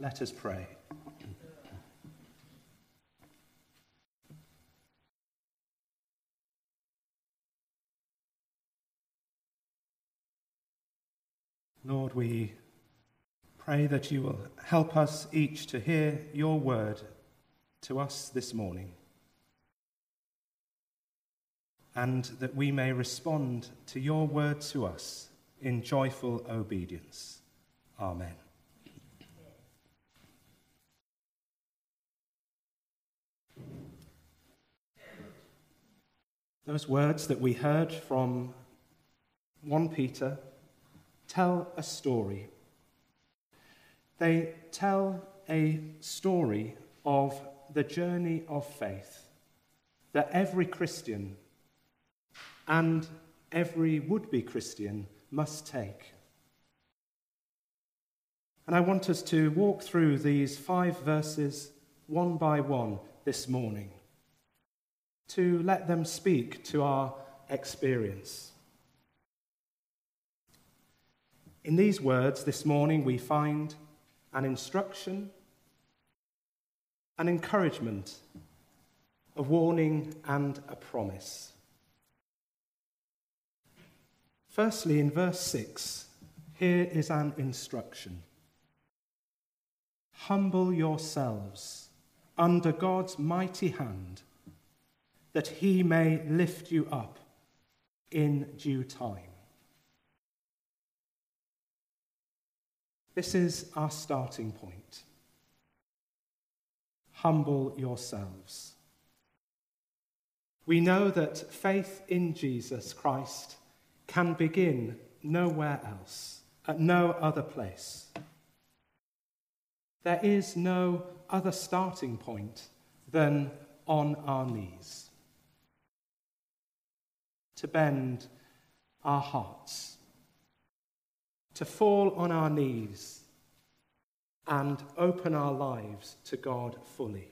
Let us pray. Lord, we pray that you will help us each to hear your word to us this morning, and that we may respond to your word to us in joyful obedience. Amen. Those words that we heard from 1 Peter tell a story. They tell a story of the journey of faith that every Christian and every would-be Christian must take. And I want us to walk through these 5 verses one by one this morning, to let them speak to our experience. In these words this morning we find an instruction, an encouragement, a warning and a promise. Firstly, in verse 6, here is an instruction. Humble yourselves under God's mighty hand, that he may lift you up in due time. This is our starting point. Humble yourselves. We know that faith in Jesus Christ can begin nowhere else, at no other place. There is no other starting point than on our knees. To bend our hearts, to fall on our knees and open our lives to God fully.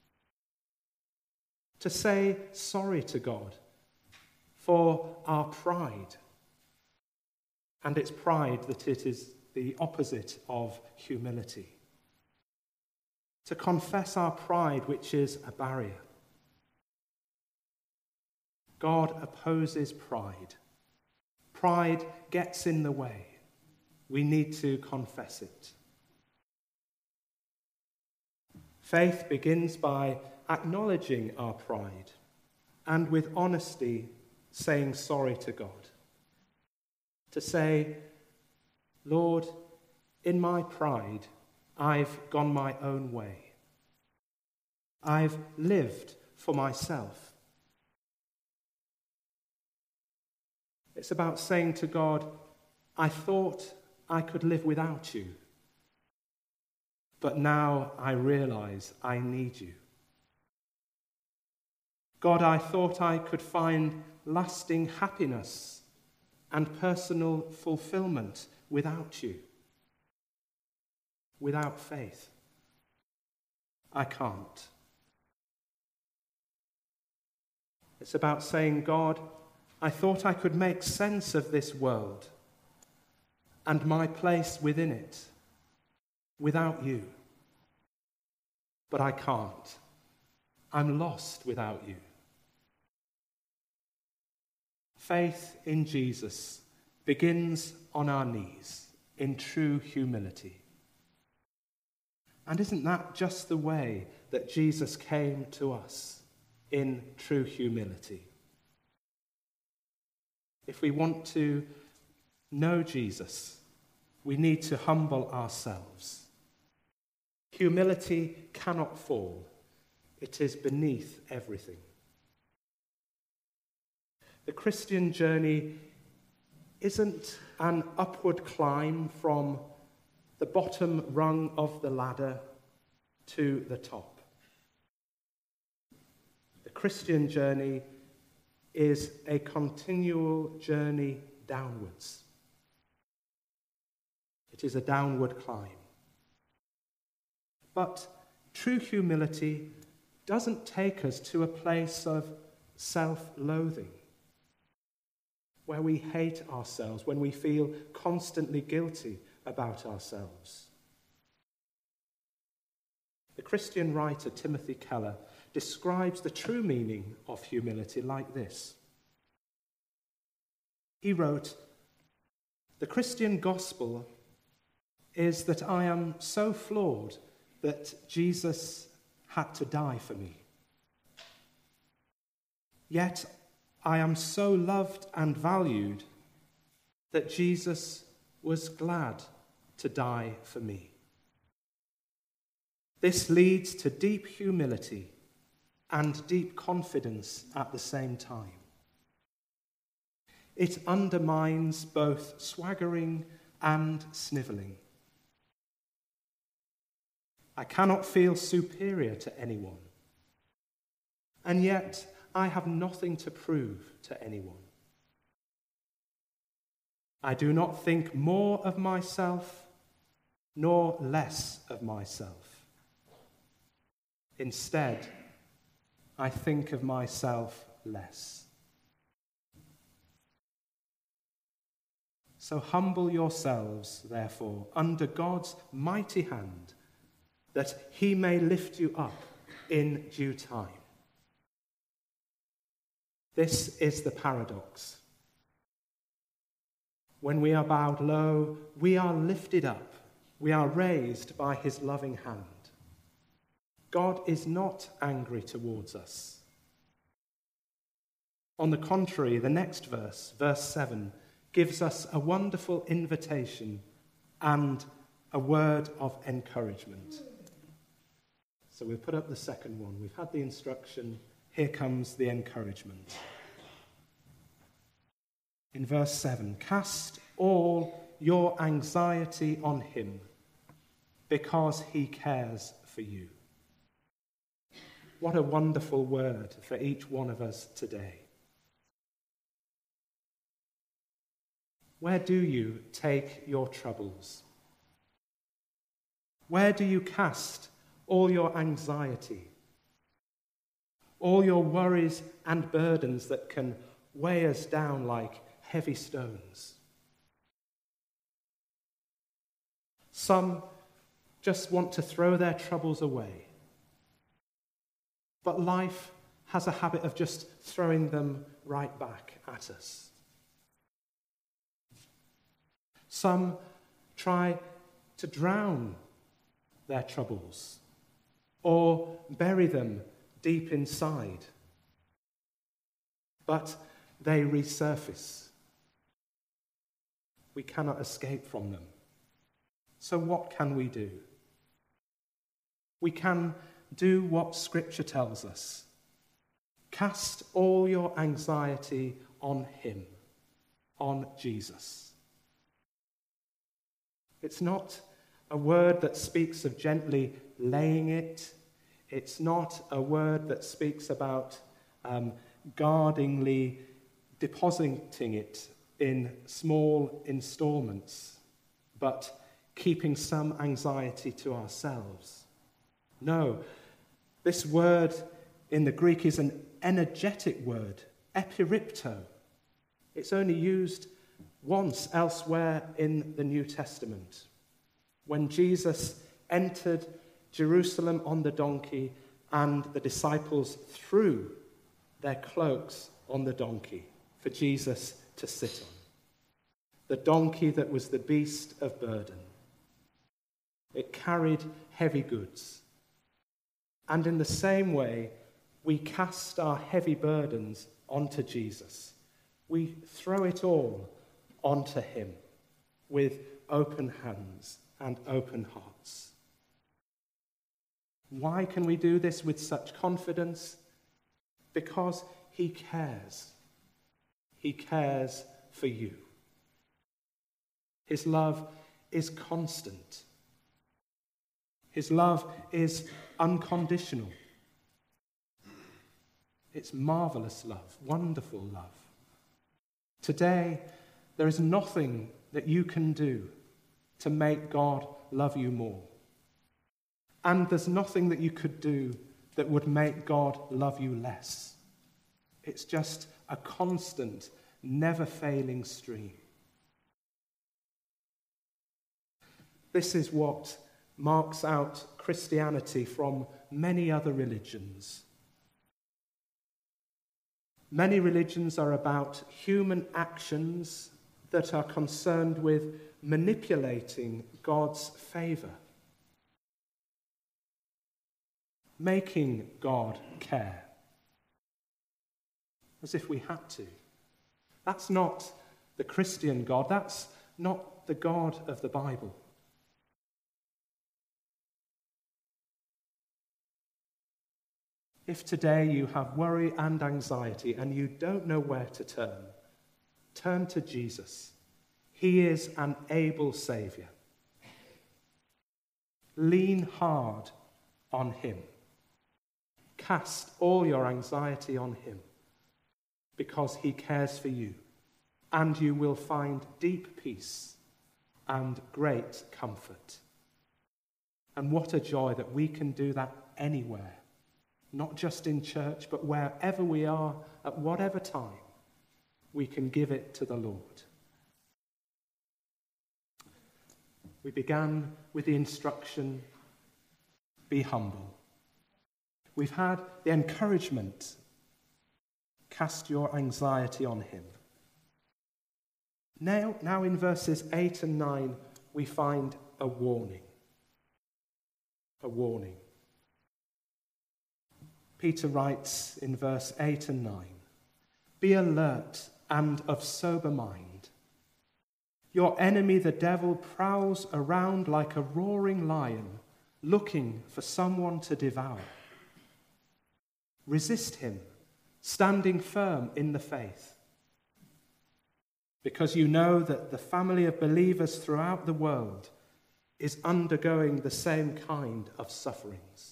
To say sorry to God for our pride, and it's pride that it is the opposite of humility. To confess our pride, which is a barrier. God opposes pride. Pride gets in the way. We need to confess it. Faith begins by acknowledging our pride and with honesty saying sorry to God. To say, Lord, in my pride, I've gone my own way. I've lived for myself. It's about saying to God, I thought I could live without you, but now I realize I need you. God, I thought I could find lasting happiness and personal fulfillment without you. Without faith, I can't. It's about saying, God, I thought I could make sense of this world and my place within it without you. But I can't. I'm lost without you. Faith in Jesus begins on our knees in true humility. And isn't that just the way that Jesus came to us, in true humility? If we want to know Jesus, we need to humble ourselves. Humility cannot fall. It is beneath everything. The Christian journey isn't an upward climb from the bottom rung of the ladder to the top. The Christian journey is a continual journey downwards. It is a downward climb. But true humility doesn't take us to a place of self-loathing, where we hate ourselves, when we feel constantly guilty about ourselves. Christian writer Timothy Keller describes the true meaning of humility like this. He wrote, "The Christian gospel is that I am so flawed that Jesus had to die for me. Yet I am so loved and valued that Jesus was glad to die for me. This leads to deep humility and deep confidence at the same time. It undermines both swaggering and snivelling. I cannot feel superior to anyone, and yet I have nothing to prove to anyone. I do not think more of myself, nor less of myself. Instead, I think of myself less. So humble yourselves, therefore, under God's mighty hand, that he may lift you up in due time." This is the paradox. When we are bowed low, we are lifted up. We are raised by his loving hand. God is not angry towards us. On the contrary, the next verse, verse 7, gives us a wonderful invitation and a word of encouragement. So we'll put up the second one. We've had the instruction. Here comes the encouragement. In verse 7, "Cast all your anxiety on him, because he cares for you." What a wonderful word for each one of us today. Where do you take your troubles? Where do you cast all your anxiety, all your worries and burdens that can weigh us down like heavy stones? Some just want to throw their troubles away, but life has a habit of just throwing them right back at us. Some try to drown their troubles or bury them deep inside, but they resurface. We cannot escape from them. So what can we do? We can do what Scripture tells us. Cast all your anxiety on him, on Jesus. It's not a word that speaks of gently laying it. It's not a word that speaks about guardingly depositing it in small installments, but keeping some anxiety to ourselves. No, this word in the Greek is an energetic word, epiripto. It's only used once elsewhere in the New Testament, when Jesus entered Jerusalem on the donkey and the disciples threw their cloaks on the donkey for Jesus to sit on. The donkey that was the beast of burden. It carried heavy goods. And in the same way, we cast our heavy burdens onto Jesus. We throw it all onto him with open hands and open hearts. Why can we do this with such confidence? Because he cares. He cares for you. His love is constant. His love is unconditional. It's marvelous love, wonderful love. Today, there is nothing that you can do to make God love you more. And there's nothing that you could do that would make God love you less. It's just a constant, never-failing stream. This is what marks out Christianity from many other religions. Many religions are about human actions that are concerned with manipulating God's favor, making God care, as if we had to. That's not the Christian God. That's not the God of the Bible. If today you have worry and anxiety and you don't know where to turn to Jesus. He is an able Saviour. Lean hard on him. Cast all your anxiety on him because he cares for you, and you will find deep peace and great comfort. And what a joy that we can do that anywhere. Not just in church, but wherever we are, at whatever time, we can give it to the Lord. We began with the instruction, be humble. We've had the encouragement, cast your anxiety on him. Now in verses 8 and 9, we find a warning. A warning. Peter writes in verse 8 and 9, be alert and of sober mind. Your enemy, the devil, prowls around like a roaring lion, looking for someone to devour. Resist him, standing firm in the faith, because you know that the family of believers throughout the world is undergoing the same kind of sufferings.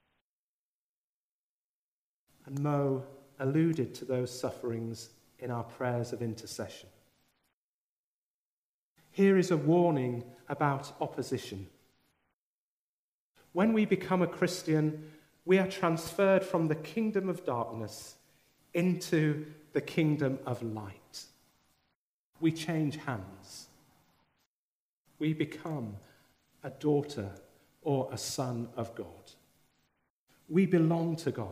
And Mo alluded to those sufferings in our prayers of intercession. Here is a warning about opposition. When we become a Christian, we are transferred from the kingdom of darkness into the kingdom of light. We change hands. We become a daughter or a son of God. We belong to God.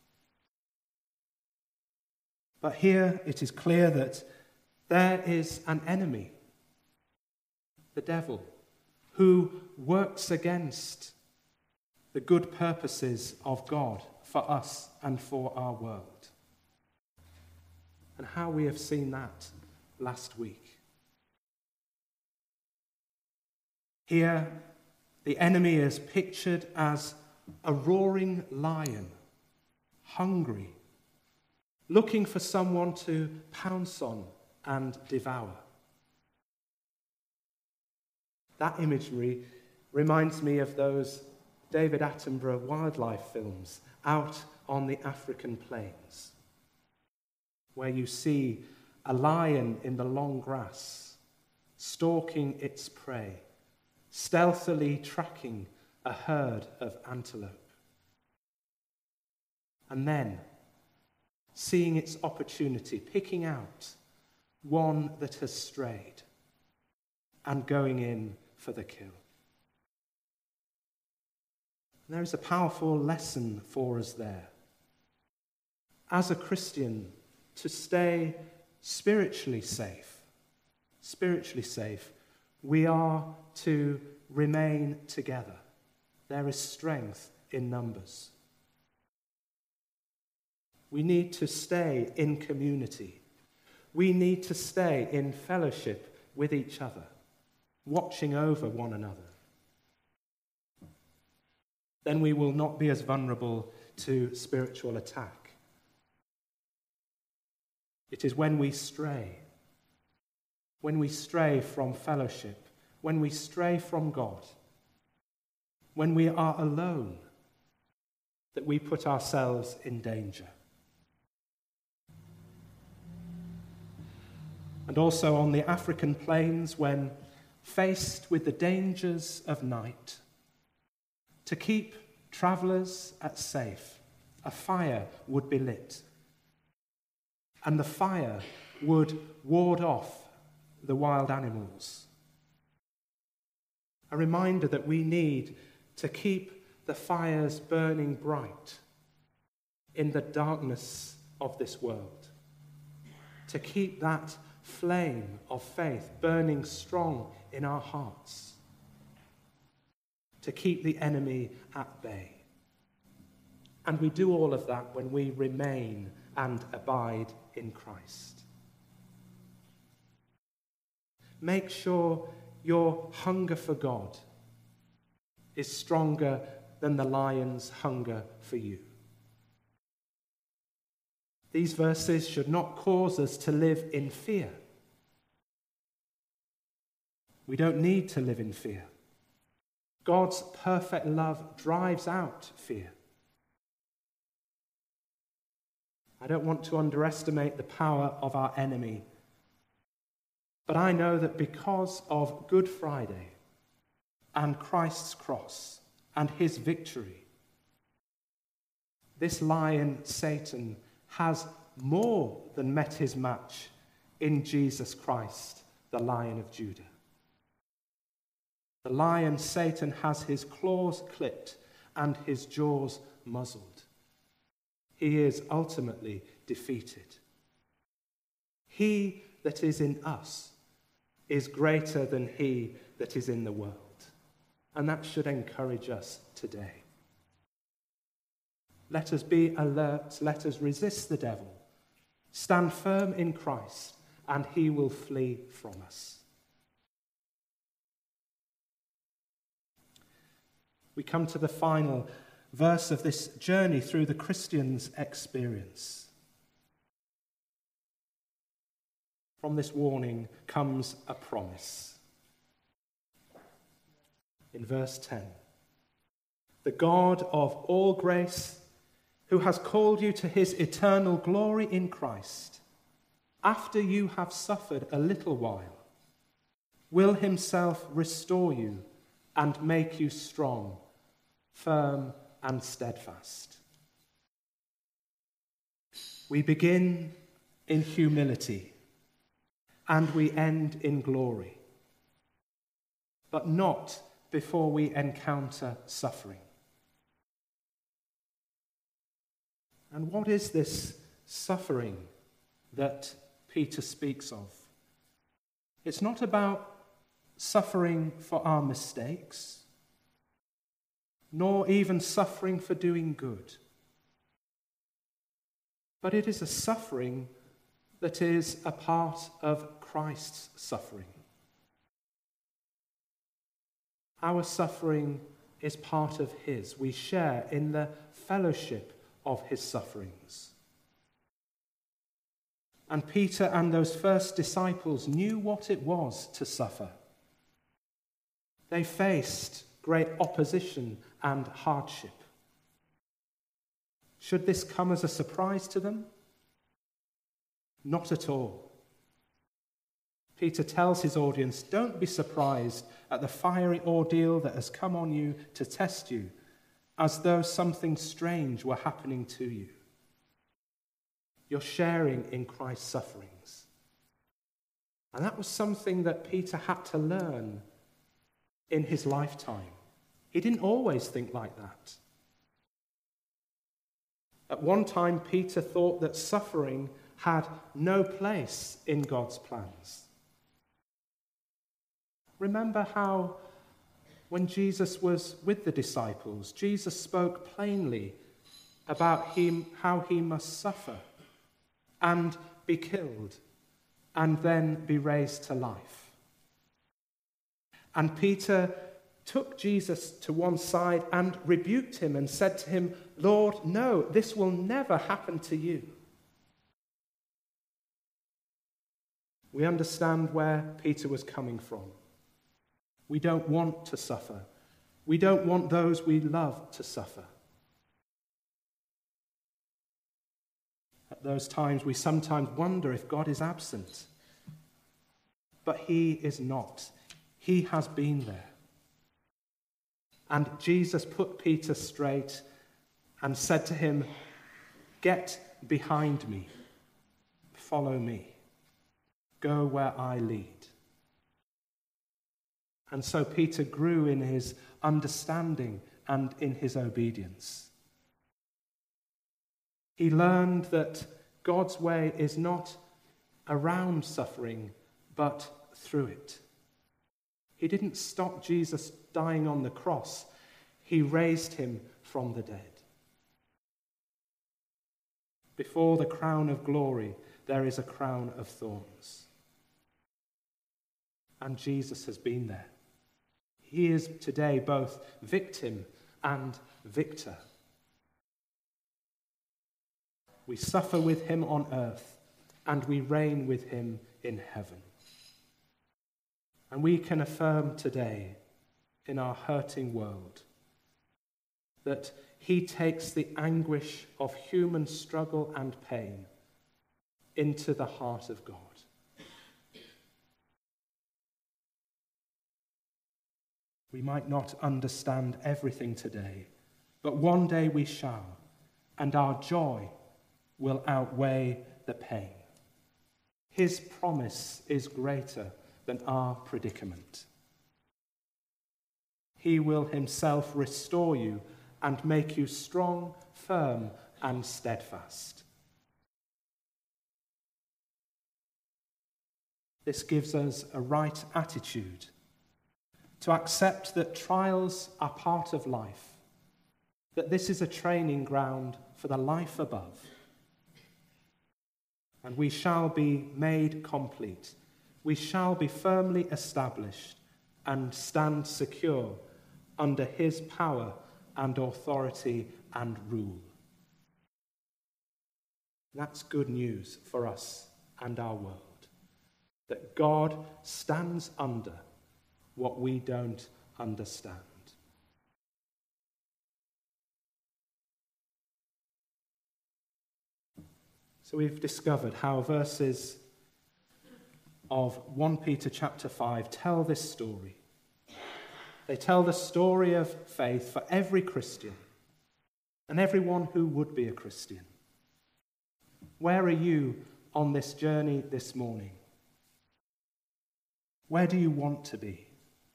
But here it is clear that there is an enemy, the devil, who works against the good purposes of God for us and for our world. And how we have seen that last week. Here, the enemy is pictured as a roaring lion, hungry, looking for someone to pounce on and devour. That imagery reminds me of those David Attenborough wildlife films out on the African plains, where you see a lion in the long grass stalking its prey, stealthily tracking a herd of antelope. And then, seeing its opportunity, picking out one that has strayed and going in for the kill. There is a powerful lesson for us there. As a Christian, to stay spiritually safe, we are to remain together. There is strength in numbers. We need to stay in community. We need to stay in fellowship with each other, watching over one another. Then we will not be as vulnerable to spiritual attack. It is when we stray from fellowship, when we stray from God, when we are alone, that we put ourselves in danger. And also on the African plains, when faced with the dangers of night, to keep travellers at safe, a fire would be lit. And the fire would ward off the wild animals. A reminder that we need to keep the fires burning bright in the darkness of this world. To keep that flame of faith burning strong in our hearts. To keep the enemy at bay. And we do all of that when we remain and abide in Christ. Make sure your hunger for God is stronger than the lion's hunger for you. These verses should not cause us to live in fear. We don't need to live in fear. God's perfect love drives out fear. I don't want to underestimate the power of our enemy, but I know that because of Good Friday and Christ's cross and his victory, this lion, Satan, has more than met his match in Jesus Christ, the Lion of Judah. The lion, Satan, has his claws clipped and his jaws muzzled. He is ultimately defeated. He that is in us is greater than he that is in the world. And that should encourage us today. Let us be alert. Let us resist the devil. Stand firm in Christ, and he will flee from us. We come to the final verse of this journey through the Christian's experience. From this warning comes a promise. In verse 10, the God of all grace, who has called you to his eternal glory in Christ, after you have suffered a little while, will himself restore you and make you strong, firm and steadfast. We begin in humility and we end in glory, but not before we encounter suffering. And what is this suffering that Peter speaks of? It's not about suffering for our mistakes, nor even suffering for doing good. But it is a suffering that is a part of Christ's suffering. Our suffering is part of his. We share in the fellowship of his sufferings. And Peter and those first disciples knew what it was to suffer. They faced great opposition and hardship. Should this come as a surprise to them? Not at all. Peter tells his audience, don't be surprised at the fiery ordeal that has come on you to test you, as though something strange were happening to you. You're sharing in Christ's sufferings. And that was something that Peter had to learn in his lifetime. He didn't always think like that. At one time, Peter thought that suffering had no place in God's plans. Remember how when Jesus was with the disciples, Jesus spoke plainly about how he must suffer and be killed and then be raised to life. And Peter took Jesus to one side and rebuked him and said to him, Lord, no, this will never happen to you. We understand where Peter was coming from. We don't want to suffer. We don't want those we love to suffer. At those times, we sometimes wonder if God is absent. But he is not. He has been there. And Jesus put Peter straight and said to him, get behind me. Follow me. Go where I lead. And so Peter grew in his understanding and in his obedience. He learned that God's way is not around suffering, but through it. He didn't stop Jesus dying on the cross. He raised him from the dead. Before the crown of glory, there is a crown of thorns. And Jesus has been there. He is today both victim and victor. We suffer with him on earth, and we reign with him in heaven. And we can affirm today, in our hurting world, that he takes the anguish of human struggle and pain into the heart of God. We might not understand everything today, but one day we shall, and our joy will outweigh the pain. His promise is greater than our predicament. He will himself restore you and make you strong, firm, and steadfast. This gives us a right attitude to accept that trials are part of life, that this is a training ground for the life above. And we shall be made complete. We shall be firmly established and stand secure under his power and authority and rule. That's good news for us and our world, that God stands under what we don't understand. So we've discovered how verses of 1 Peter chapter 5 tell this story. They tell the story of faith for every Christian and everyone who would be a Christian. Where are you on this journey this morning? Where do you want to be?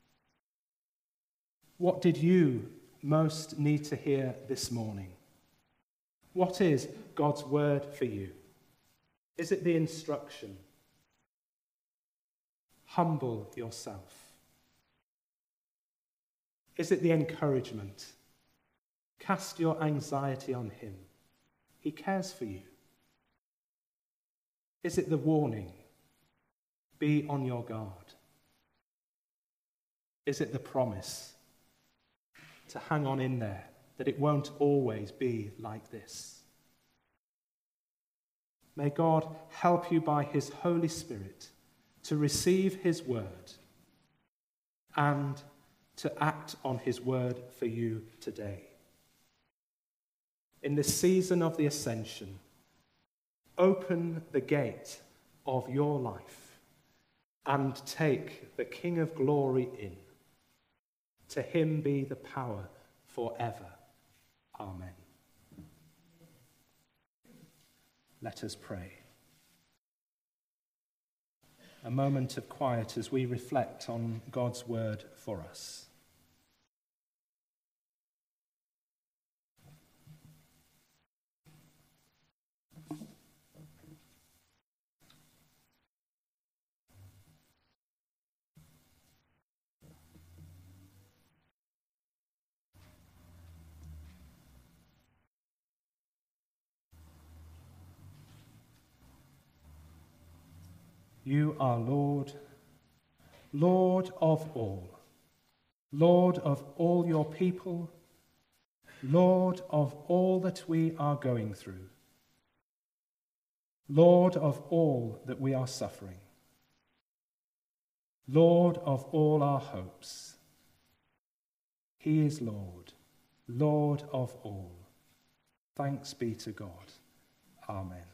What did you most need to hear this morning? What is God's word for you? Is it the instruction? Humble yourself. Is it the encouragement? Cast your anxiety on him. He cares for you. Is it the warning? Be on your guard. Is it the promise to hang on in there, that it won't always be like this? May God help you by his Holy Spirit to receive his word and to act on his word for you today. In this season of the ascension, open the gate of your life and take the King of Glory in. To him be the power forever. Amen. Let us pray. A moment of quiet as we reflect on God's word for us. You are Lord, Lord of all, Lord of all your people, Lord of all that we are going through, Lord of all that we are suffering, Lord of all our hopes. He is Lord, Lord of all. Thanks be to God. Amen.